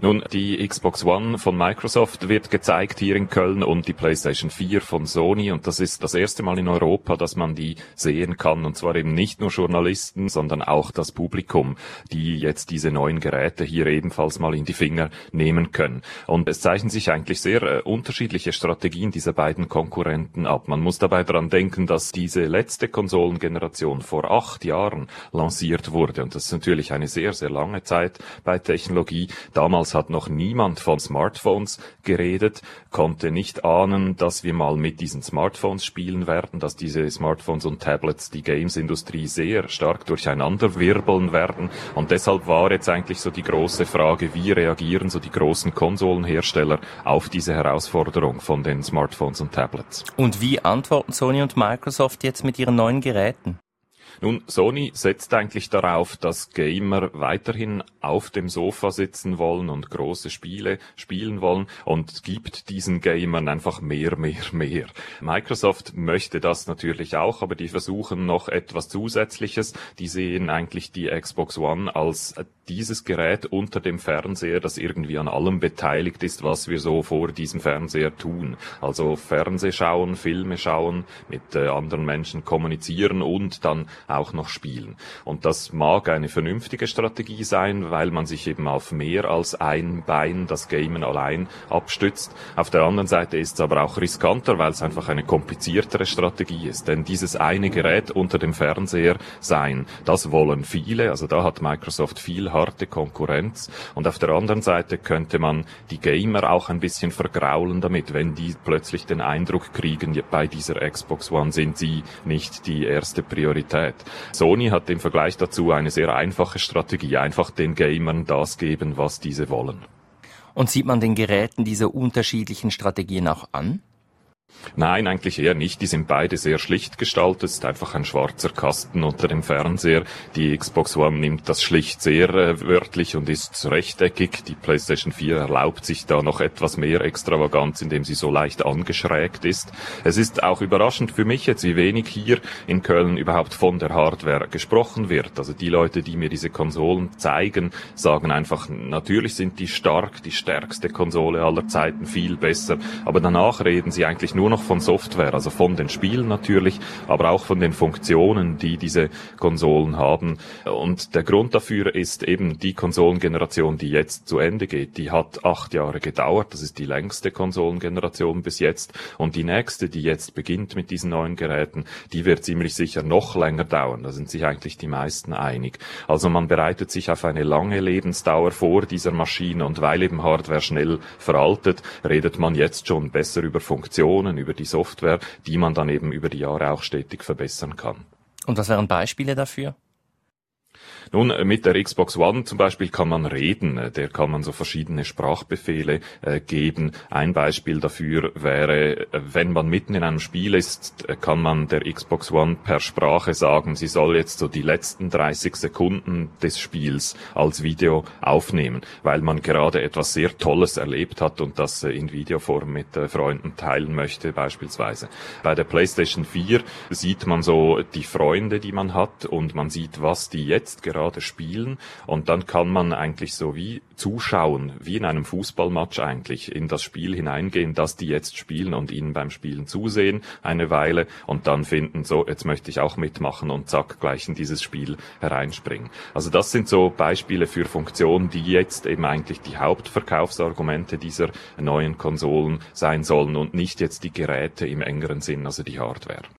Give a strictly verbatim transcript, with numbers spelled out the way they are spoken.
Nun, die Xbox One von Microsoft wird gezeigt hier in Köln und die PlayStation vier von Sony, und das ist das erste Mal in Europa, dass man die sehen kann, und zwar eben nicht nur Journalisten, sondern auch das Publikum, die jetzt diese neuen Geräte hier ebenfalls mal in die Finger nehmen können. Und es zeichnen sich eigentlich sehr äh, unterschiedliche Strategien dieser beiden Konkurrenten ab. Man muss dabei daran denken, dass diese letzte Konsolengeneration vor acht Jahren lanciert wurde, und das ist natürlich eine sehr, sehr lange Zeit bei Technologie. Damals hat noch niemand von Smartphones geredet, konnte nicht ahnen, dass wir mal mit diesen Smartphones spielen werden, dass diese Smartphones und Tablets die Games-Industrie sehr stark durcheinander wirbeln werden. Und deshalb war jetzt eigentlich so die große Frage, wie reagieren so die großen Konsolenhersteller auf diese Herausforderung von den Smartphones und Tablets. Und wie antworten Sony und Microsoft jetzt mit ihren neuen Geräten? Nun, Sony setzt eigentlich darauf, dass Gamer weiterhin auf dem Sofa sitzen wollen und große Spiele spielen wollen, und gibt diesen Gamern einfach mehr, mehr, mehr. Microsoft möchte das natürlich auch, aber die versuchen noch etwas Zusätzliches. Die sehen eigentlich die Xbox One als dieses Gerät unter dem Fernseher, das irgendwie an allem beteiligt ist, was wir so vor diesem Fernseher tun. Also Fernseh schauen, Filme schauen, mit äh, anderen Menschen kommunizieren und dann auch noch spielen. Und das mag eine vernünftige Strategie sein, weil man sich eben auf mehr als ein Bein, das Gamen allein, abstützt. Auf der anderen Seite ist es aber auch riskanter, weil es einfach eine kompliziertere Strategie ist. Denn dieses eine Gerät unter dem Fernseher sein, das wollen viele. Also da hat Microsoft viel harte Konkurrenz. Und auf der anderen Seite könnte man die Gamer auch ein bisschen vergraulen damit, wenn die plötzlich den Eindruck kriegen, bei dieser Xbox One sind sie nicht die erste Priorität. Sony hat im Vergleich dazu eine sehr einfache Strategie, einfach den Gamern das geben, was diese wollen. Und sieht man den Geräten diese unterschiedlichen Strategien auch an? Nein, eigentlich eher nicht. Die sind beide sehr schlicht gestaltet. Es ist einfach ein schwarzer Kasten unter dem Fernseher. Die Xbox One nimmt das schlicht sehr äh, wörtlich und ist rechteckig. Die PlayStation vier erlaubt sich da noch etwas mehr Extravaganz, indem sie so leicht angeschrägt ist. Es ist auch überraschend für mich jetzt, wie wenig hier in Köln überhaupt von der Hardware gesprochen wird. Also die Leute, die mir diese Konsolen zeigen, sagen einfach, natürlich sind die stark, die stärkste Konsole aller Zeiten, viel besser. Aber danach reden sie eigentlich nur noch von Software, also von den Spielen natürlich, aber auch von den Funktionen, die diese Konsolen haben. Und der Grund dafür ist eben die Konsolengeneration, die jetzt zu Ende geht. Die hat acht Jahre gedauert, das ist die längste Konsolengeneration bis jetzt. Und die nächste, die jetzt beginnt mit diesen neuen Geräten, die wird ziemlich sicher noch länger dauern. Da sind sich eigentlich die meisten einig. Also man bereitet sich auf eine lange Lebensdauer vor dieser Maschine, und weil eben Hardware schnell veraltet, redet man jetzt schon besser über Funktionen, über die Software, die man dann eben über die Jahre auch stetig verbessern kann. Und was wären Beispiele dafür? Nun, mit der Xbox One zum Beispiel kann man reden, der kann man so verschiedene Sprachbefehle äh, geben. Ein Beispiel dafür wäre, wenn man mitten in einem Spiel ist, kann man der Xbox One per Sprache sagen, sie soll jetzt so die letzten dreißig Sekunden des Spiels als Video aufnehmen, weil man gerade etwas sehr Tolles erlebt hat und das äh, in Videoform mit äh, Freunden teilen möchte beispielsweise. Bei der PlayStation vier sieht man so die Freunde, die man hat, und man sieht, was die jetzt gerade spielen, und dann kann man eigentlich so wie zuschauen, wie in einem Fußballmatch eigentlich, in das Spiel hineingehen, das die jetzt spielen, und ihnen beim Spielen zusehen eine Weile und dann finden, so, jetzt möchte ich auch mitmachen, und zack, gleich in dieses Spiel hereinspringen. Also das sind so Beispiele für Funktionen, die jetzt eben eigentlich die Hauptverkaufsargumente dieser neuen Konsolen sein sollen und nicht jetzt die Geräte im engeren Sinn, also die Hardware.